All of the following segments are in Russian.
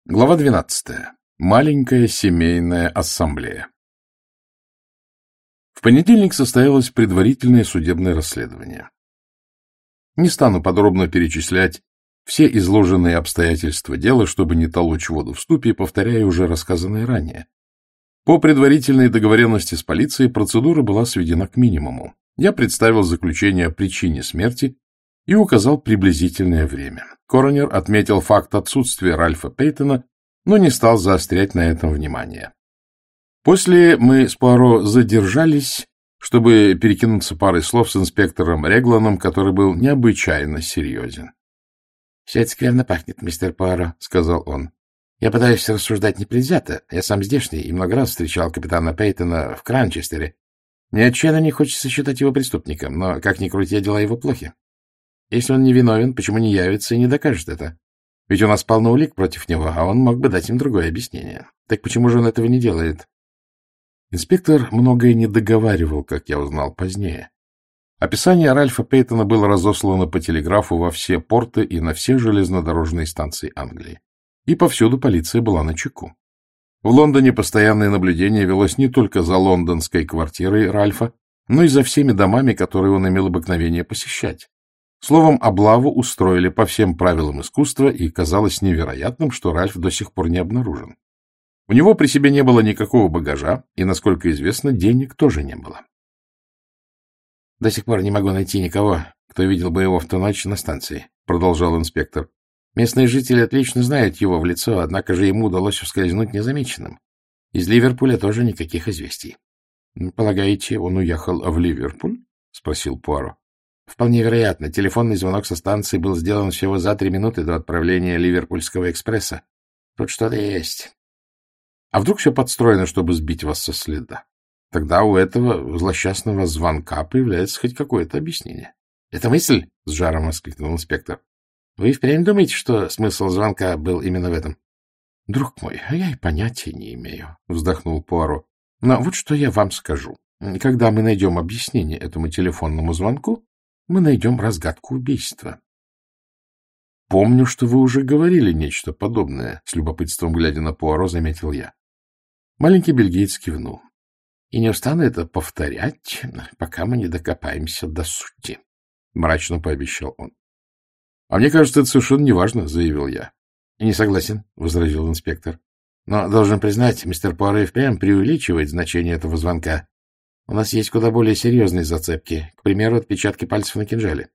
Глава 12. Маленькая семейная ассамблея. В понедельник состоялось предварительное судебное расследование. Не стану подробно перечислять все изложенные обстоятельства дела, чтобы не толочь воду в ступе, повторяя уже рассказанное ранее. По предварительной договоренности с полицией процедура была сведена к минимуму. Я представил заключение о причине смерти и указал приблизительное время. Коронер отметил факт отсутствия Ральфа Пейтона, но не стал заострять на этом внимание. После мы с Пуаро задержались, чтобы перекинуться парой слов с инспектором Регланом, который был необычайно серьезен. — Все это скверно пахнет, мистер Пуаро, — сказал он. — Я пытаюсь рассуждать непредвзято. Я сам здешний и много раз встречал капитана Пейтона в Кранчестере. Мне отчаянно не хочется считать его преступником, но, как ни крути, дела его плохи. Если он не виновен, почему не явится и не докажет это? Ведь у нас полно улик против него, а он мог бы дать им другое объяснение. Так почему же он этого не делает? Инспектор многое не договаривал, как я узнал позднее. Описание Ральфа Пейтона было разослано по телеграфу во все порты и на все железнодорожные станции Англии. И повсюду полиция была начеку. В Лондоне постоянное наблюдение велось не только за лондонской квартирой Ральфа, но и за всеми домами, которые он имел обыкновение посещать. Словом, облаву устроили по всем правилам искусства, и казалось невероятным, что Ральф до сих пор не обнаружен. У него при себе не было никакого багажа, и, насколько известно, денег тоже не было. — До сих пор не могу найти никого, кто видел бы его в ту ночь на станции, — продолжал инспектор. Местные жители отлично знают его в лицо, однако же ему удалось ускользнуть незамеченным. Из Ливерпуля тоже никаких известий. — Полагаете, он уехал в Ливерпуль? — спросил Пуаро. — Вполне вероятно. Телефонный звонок со станции был сделан всего за 3 минуты до отправления Ливерпульского экспресса. Тут что-то есть. А вдруг все подстроено, чтобы сбить вас со следа? Тогда у этого злосчастного звонка появляется хоть какое-то объяснение. — Это мысль? — с жаром воскликнул инспектор. — Вы впрямь думаете, что смысл звонка был именно в этом? — Друг мой, а я и понятия не имею, — вздохнул Пуаро. — Но вот что я вам скажу. Когда мы найдем объяснение этому телефонному звонку, мы найдем разгадку убийства. — Помню, что вы уже говорили нечто подобное, — с любопытством глядя на Пуаро, заметил я. Маленький бельгиец кивнул. — И не устану это повторять, пока мы не докопаемся до сути, — мрачно пообещал он. — А мне кажется, это совершенно неважно, — заявил я. — Не согласен, — возразил инспектор. — Но, должен признать, мистер Пуаро и впрямь преувеличивает значение этого звонка. У нас есть куда более серьезные зацепки, к примеру, отпечатки пальцев на кинжале.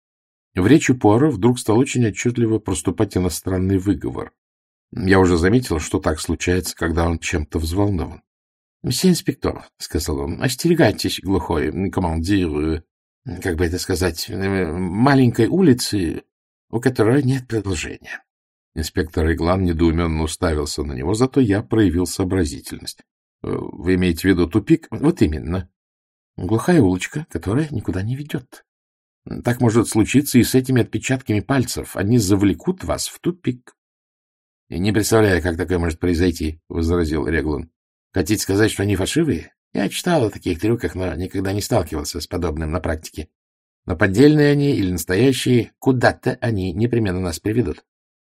В речи Пуаро вдруг стал очень отчетливо проступать иностранный выговор. Я уже заметил, что так случается, когда он чем-то взволнован. — Мсье инспектор, — сказал он, — остерегайтесь глухой, командир, как бы это сказать, маленькой улицы, у которой нет продолжения. Инспектор Реглан недоуменно уставился на него, зато я проявил сообразительность. — Вы имеете в виду тупик? — Вот именно. Глухая улочка, которая никуда не ведет. Так может случиться и с этими отпечатками пальцев. Они завлекут вас в тупик. — Не представляю, как такое может произойти, — возразил Реглан. — Хотите сказать, что они фальшивые? Я читал о таких трюках, но никогда не сталкивался с подобным на практике. Но поддельные они или настоящие, куда-то они непременно нас приведут.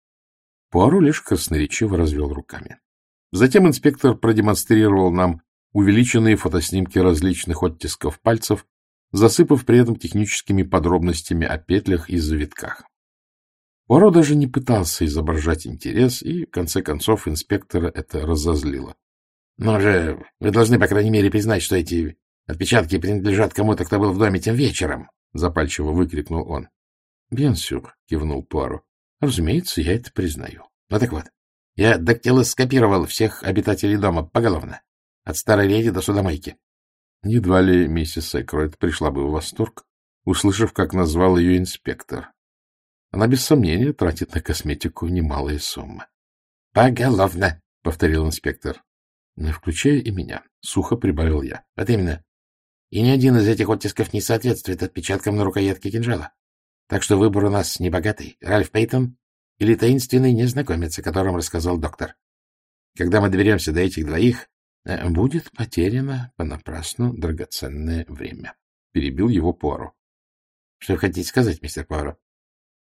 Пуаро лишь красноречиво развел руками. Затем инспектор продемонстрировал нам увеличенные фотоснимки различных оттисков пальцев, засыпав при этом техническими подробностями о петлях и завитках. Пуаро даже не пытался изображать интерес, и, в конце концов, инспектора это разозлило. — Но же вы должны, по крайней мере, признать, что эти отпечатки принадлежат кому-то, кто был в доме тем вечером, — запальчиво выкрикнул он. — Bien sûr, — кивнул Пуаро. — Разумеется, я это признаю. Ну так вот, я дактилоскопировал всех обитателей дома поголовно, от старой леди до судомойки. Едва ли миссис Экройд пришла бы в восторг, услышав, как назвал ее инспектор. Она, без сомнения, тратит на косметику немалые суммы. — Поголовно, — повторил инспектор. — Включая и меня, — сухо прибавил я. — Вот именно. И ни один из этих оттисков не соответствует отпечаткам на рукоятке кинжала. Так что выбор у нас небогатый. Ральф Пейтон или таинственный незнакомец, о котором рассказал доктор. Когда мы доберемся до этих двоих, будет потеряно понапрасну драгоценное время. Перебил его Пуаро. — Что вы хотите сказать, мистер Пуаро?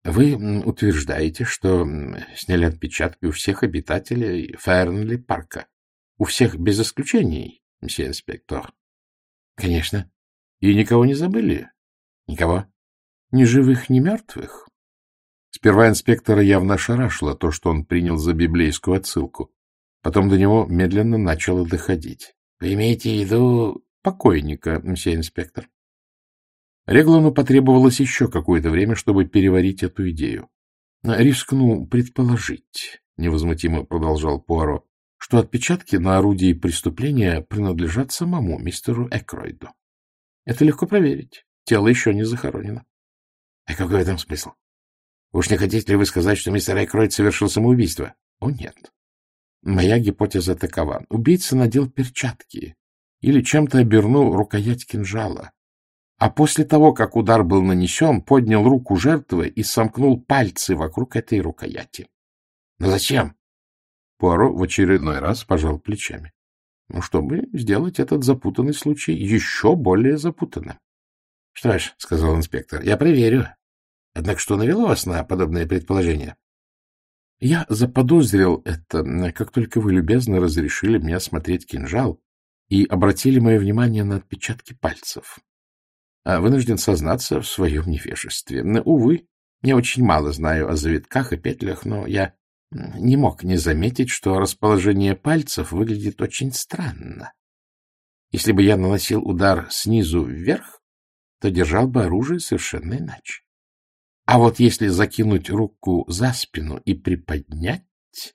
Вы утверждаете, что сняли отпечатки у всех обитателей Фернли-парка? У всех без исключений, мсье инспектор? — Конечно. — И никого не забыли? — Никого. — Ни живых, ни мертвых? Сперва инспектора явно ошарашило то, что он принял за библейскую отсылку. Потом до него медленно начало доходить. — Вы имеете в виду покойника, мсье инспектор? Реглану потребовалось еще какое-то время, чтобы переварить эту идею. — Рискну предположить, — невозмутимо продолжал Пуаро, — что отпечатки на орудии преступления принадлежат самому мистеру Экройду. Это легко проверить. Тело еще не захоронено. — А какой в этом смысл? Уж не хотите ли вы сказать, что мистер Экройд совершил самоубийство? — О, нет. Моя гипотеза такова. Убийца надел перчатки или чем-то обернул рукоять кинжала. А после того, как удар был нанесен, поднял руку жертвы и сомкнул пальцы вокруг этой рукояти. — Но зачем? Пуаро в очередной раз пожал плечами. — чтобы сделать этот запутанный случай еще более запутанным. — Что ж, — сказал инспектор, — я проверю. Однако что навело вас на подобное предположение? — Я заподозрил это, как только вы любезно разрешили мне осмотреть кинжал и обратили мое внимание на отпечатки пальцев. Вынужден сознаться в своем невежестве. Увы, я очень мало знаю о завитках и петлях, но я не мог не заметить, что расположение пальцев выглядит очень странно. Если бы я наносил удар снизу вверх, то держал бы оружие совершенно иначе. А вот если закинуть руку за спину и приподнять...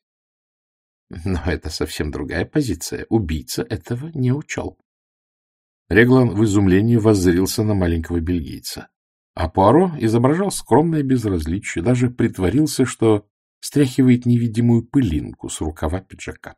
Но это совсем другая позиция. Убийца этого не учел. Реглан в изумлении воззрился на маленького бельгийца. А Пуаро изображал скромное безразличие, даже притворился, что стряхивает невидимую пылинку с рукава пиджака.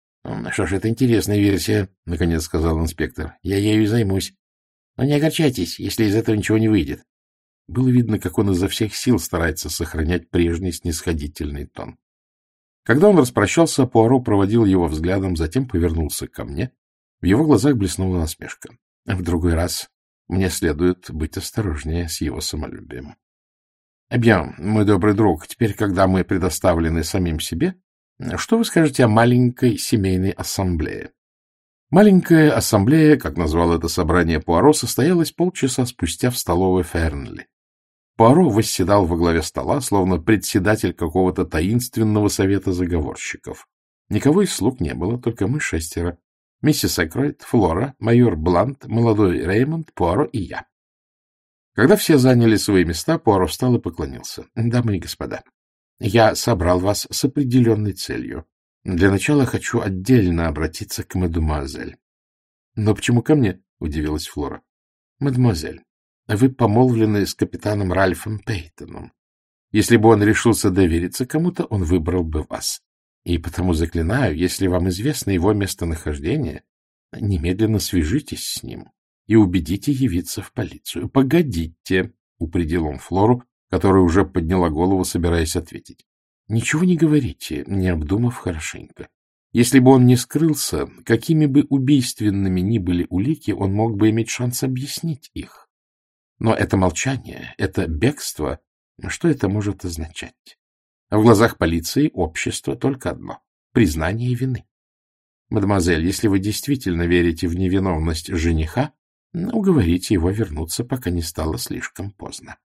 — Что ж, это интересная версия, — наконец сказал инспектор. — Я ею и займусь. Но не огорчайтесь, если из этого ничего не выйдет. Было видно, как он изо всех сил старается сохранять прежний снисходительный тон. Когда он распрощался, Пуаро проводил его взглядом, затем повернулся ко мне. В его глазах блеснула насмешка. В другой раз мне следует быть осторожнее с его самолюбием. Бьен, мой добрый друг, теперь, когда мы предоставлены самим себе, что вы скажете о маленькой семейной ассамблее? Маленькая ассамблея, как назвал это собрание Пуаро, состоялась полчаса спустя в столовой Фернли. Пуаро восседал во главе стола, словно председатель какого-то таинственного совета заговорщиков. Никого из слуг не было, только мы 6. Миссис Экройд, Флора, майор Блант, молодой Реймонд, Пуаро и я. Когда все заняли свои места, Пуаро встал и поклонился. — Дамы и господа, я собрал вас с определенной целью. Для начала хочу отдельно обратиться к мадемуазель. — Но почему ко мне? — удивилась Флора. — Мадемуазель, вы помолвлены с капитаном Ральфом Пейтоном. Если бы он решился довериться кому-то, он выбрал бы вас. И потому заклинаю, если вам известно его местонахождение, немедленно свяжитесь с ним и убедите явиться в полицию. — Погодите, — упредил он Флору, которая уже подняла голову, собираясь ответить. — Ничего не говорите, не обдумав хорошенько. Если бы он не скрылся, какими бы убийственными ни были улики, он мог бы иметь шанс объяснить их. Но это молчание, это бегство, что это может означать? В глазах полиции общество только одно — признание вины. Мадемуазель, если вы действительно верите в невиновность жениха, уговорите его вернуться, пока не стало слишком поздно.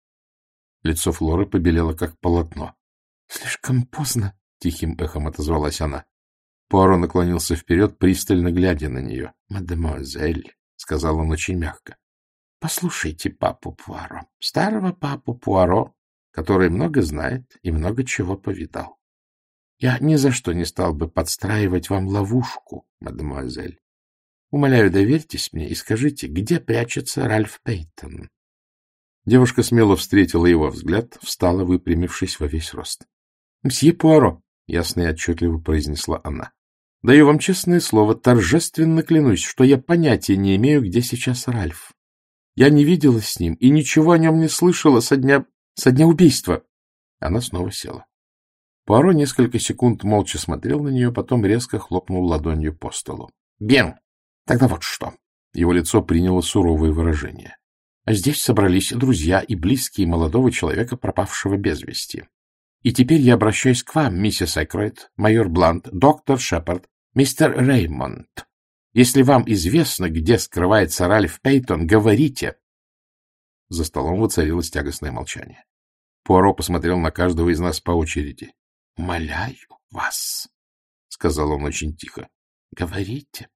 Лицо Флоры побелело, как полотно. — Слишком поздно, — тихим эхом отозвалась она. Пуаро наклонился вперед, пристально глядя на нее. — Мадемуазель, — сказал он очень мягко, — послушайте папу Пуаро, старого папу Пуаро, который много знает и много чего повидал. Я ни за что не стал бы подстраивать вам ловушку, мадемуазель. Умоляю, доверьтесь мне и скажите, где прячется Ральф Пейтон? Девушка смело встретила его взгляд, встала, выпрямившись во весь рост. — Мсье Пуаро, — ясно и отчетливо произнесла она, — даю вам честное слово, торжественно клянусь, что я понятия не имею, где сейчас Ральф. Я не виделась с ним и ничего о нем не слышала со дня убийства. Она снова села. Пуаро несколько секунд молча смотрел на нее, потом резко хлопнул ладонью по столу. — Бен, тогда вот что. Его лицо приняло суровое выражение. здесь собрались друзья и близкие молодого человека, пропавшего без вести. И теперь я обращаюсь к вам, миссис Экройд, майор Блант, доктор Шепард, мистер Реймонд. Если вам известно, где скрывается Ральф Пейтон, говорите. За столом воцарилось тягостное молчание. Пуаро посмотрел на каждого из нас по очереди. — Умоляю вас, — сказал он очень тихо, — говорите.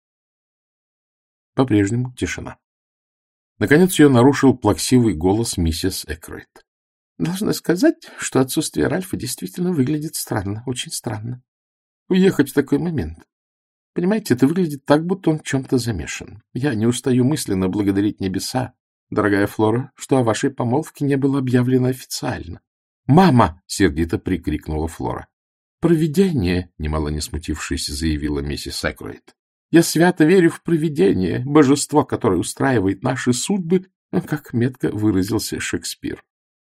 По-прежнему тишина. Наконец ее нарушил плаксивый голос миссис Экройд. — Должна сказать, что отсутствие Ральфа действительно выглядит странно, очень странно. Уехать в такой момент. Понимаете, это выглядит так, будто он в чем-то замешан. Я не устаю мысленно благодарить небеса, дорогая Флора, что о вашей помолвке не было объявлено официально. «Мама!» — сердито прикрикнула Флора. «Провидение!» — немало не смутившись, заявила миссис Экройд. «Я свято верю в провидение, божество, которое устраивает наши судьбы, как метко выразился Шекспир».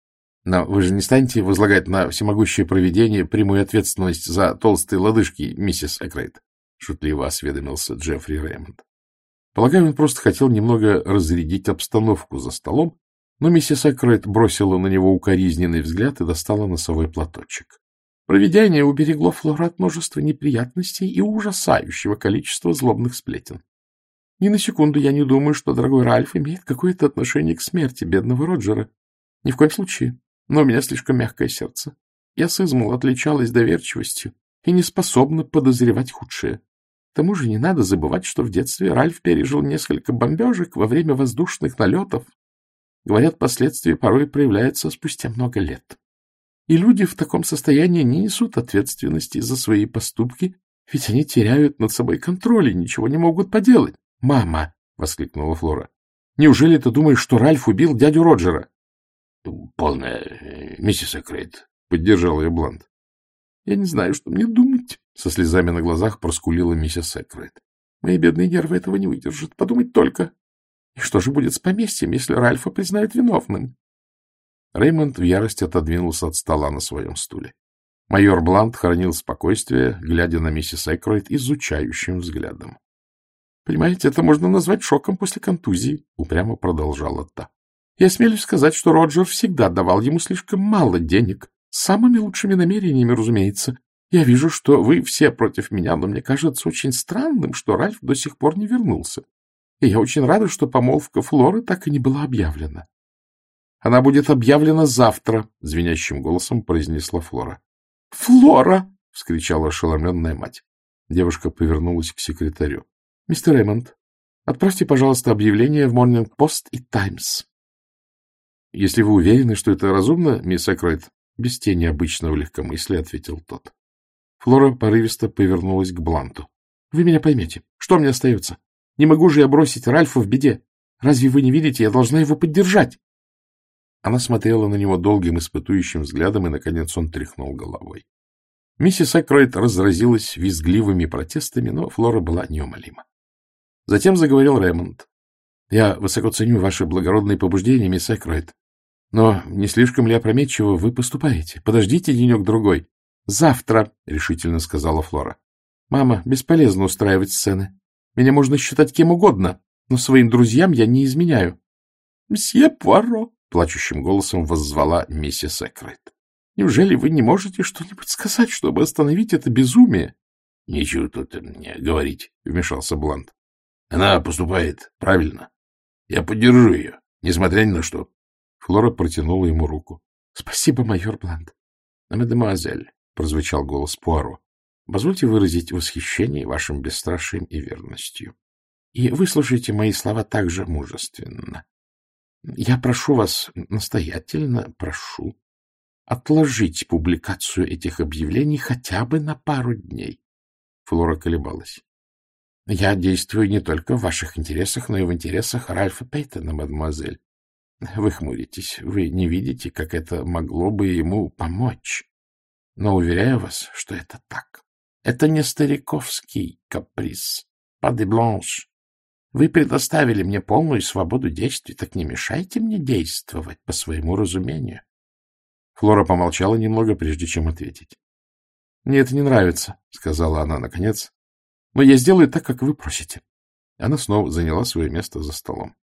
«Но вы же не станете возлагать на всемогущее провидение прямую ответственность за толстые лодыжки, миссис Экройд?» — шутливо осведомился Джеффри Реймонд. Полагаю, он просто хотел немного разрядить обстановку за столом, но миссис Экройд бросила на него укоризненный взгляд и достала носовой платочек. Провидение уберегло Флору от множества неприятностей и ужасающего количества злобных сплетен. Ни на секунду я не думаю, что дорогой Ральф имеет какое-то отношение к смерти бедного Роджера. Ни в коем случае. Но у меня слишком мягкое сердце. Я с измала отличалась доверчивостью и не способна подозревать худшее. К тому же не надо забывать, что в детстве Ральф пережил несколько бомбежек во время воздушных налетов. Говорят, последствия порой проявляются спустя много лет. И люди в таком состоянии не несут ответственности за свои поступки, ведь они теряют над собой контроль и ничего не могут поделать. — Мама! — воскликнула Флора. — Неужели ты думаешь, что Ральф убил дядю Роджера? — Полная, миссис Экройд, — поддержал ее Блант. — Я не знаю, что мне думать, — со слезами на глазах проскулила миссис Экройд. — Мои бедные нервы этого не выдержат. Подумать только. И что же будет с поместьем, если Ральфа признают виновным? Реймонд в ярости отодвинулся от стола на своем стуле. Майор Блант хранил спокойствие, глядя на миссис Экройд изучающим взглядом. — Понимаете, это можно назвать шоком после контузии, — упрямо продолжала та. — Я осмелюсь сказать, что Роджер всегда давал ему слишком мало денег, с самыми лучшими намерениями, разумеется. Я вижу, что вы все против меня, но мне кажется очень странным, что Ральф до сих пор не вернулся. И я очень рада, что помолвка Флоры так и не была объявлена. — Она будет объявлена завтра, — звенящим голосом произнесла Флора. — Флора! — вскричала ошеломленная мать. Девушка повернулась к секретарю. — Мистер Реймонд, отправьте, пожалуйста, объявление в Morning Post и Times. — Если вы уверены, что это разумно, мисс Экройд, без тени обычного легкомыслия ответил тот. Флора порывисто повернулась к Бланту. — Вы меня поймете. Что мне остается? Не могу же я бросить Ральфа в беде. Разве вы не видите, я должна его поддержать? Она смотрела на него долгим испытующим взглядом, и, наконец, он тряхнул головой. Миссис Экройд разразилась визгливыми протестами, но Флора была неумолима. Затем заговорил Реймонд. — Я высоко ценю ваши благородные побуждения, мисс Экройд. Но не слишком ли опрометчиво вы поступаете? Подождите денек-другой. — Завтра, — решительно сказала Флора. — Мама, бесполезно устраивать сцены. Меня можно считать кем угодно, но своим друзьям я не изменяю. — Мсье Пуаро! — плачущим голосом воззвала миссис Экройд. — Неужели вы не можете что-нибудь сказать, чтобы остановить это безумие? — Нечего тут мне говорить, — вмешался Блант. — Она поступает правильно. Я поддержу ее, несмотря ни на что. Флора протянула ему руку. — Спасибо, майор Блант. — Мадемуазель, — прозвучал голос Пуаро, — позвольте выразить восхищение вашим бесстрашием и верностью. И выслушайте мои слова так же мужественно. Я прошу вас, настоятельно прошу, отложить публикацию этих объявлений хотя бы на пару дней. Флора колебалась. Я действую не только в ваших интересах, но и в интересах Ральфа Пейтона, мадемуазель. Вы хмуритесь, вы не видите, как это могло бы ему помочь. Но уверяю вас, что это так. Это не стариковский каприз. Pas de blanche. Вы предоставили мне полную свободу действий, так не мешайте мне действовать по своему разумению. Флора помолчала немного, прежде чем ответить. — Мне это не нравится, — сказала она наконец, — но я сделаю так, как вы просите. Она снова заняла свое место за столом.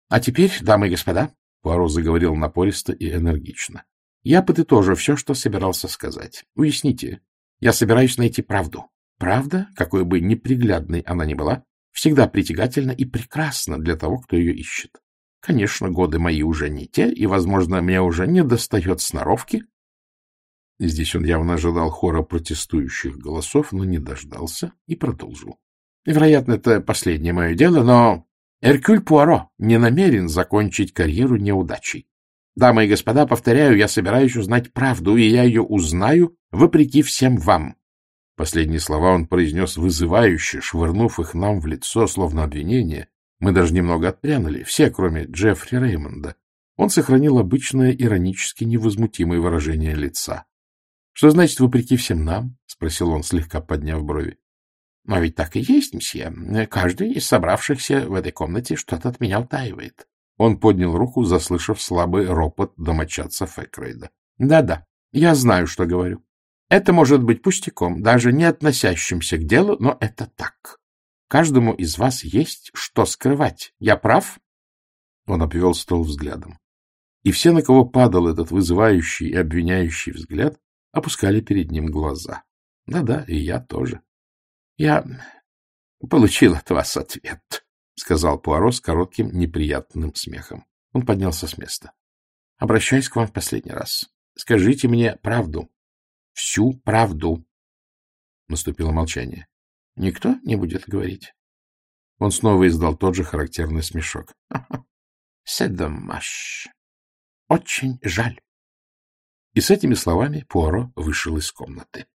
— А теперь, дамы и господа, — Пуаро заговорил напористо и энергично, — я подытожу все, что собирался сказать. Уясните, я собираюсь найти правду. Правда, какой бы неприглядной она ни была, всегда притягательна и прекрасна для того, кто ее ищет. Конечно, годы мои уже не те, и, возможно, мне уже не достает сноровки. Здесь он явно ожидал хора протестующих голосов, но не дождался и продолжил. Вероятно, это последнее мое дело, но Эркюль Пуаро не намерен закончить карьеру неудачей. Дамы и господа, повторяю, я собираюсь узнать правду, и я ее узнаю вопреки всем вам. Последние слова он произнес вызывающе, швырнув их нам в лицо, словно обвинение. Мы даже немного отпрянули, все, кроме Джеффри Реймонда. Он сохранил обычное иронически невозмутимое выражение лица. — Что значит «вопреки всем нам»? — спросил он, слегка подняв брови. — Но ведь так и есть, мсье. Каждый из собравшихся в этой комнате что-то от меня утаивает. Он поднял руку, заслышав слабый ропот домочадцев Экрейда. — Да-да, я знаю, что говорю. Это может быть пустяком, даже не относящимся к делу, но это так. Каждому из вас есть что скрывать. Я прав? Он обвел стол взглядом. И все, на кого падал этот вызывающий и обвиняющий взгляд, опускали перед ним глаза. Да-да, и я тоже. — Я получил от вас ответ, — сказал Пуаро с коротким неприятным смехом. Он поднялся с места. — Обращаюсь к вам в последний раз. Скажите мне правду. Всю правду. Наступило молчание. — Никто не будет говорить? Он снова издал тот же характерный смешок. — C'est dommage. Очень жаль. И с этими словами Пуаро вышел из комнаты.